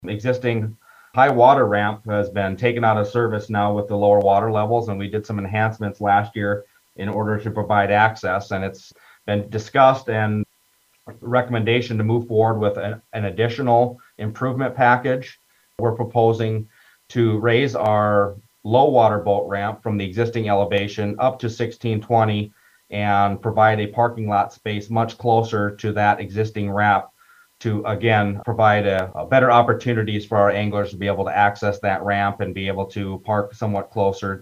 existing high water ramp has been taken out of service now with the lower water levels, and we did some enhancements last year in order to provide access. And it's been discussed and recommendation to move forward with an additional improvement package. We're proposing to raise our low water boat ramp from the existing elevation up to 1620 and provide a parking lot space much closer to that existing ramp to again provide a better opportunities for our anglers to be able to access that ramp and be able to park somewhat closer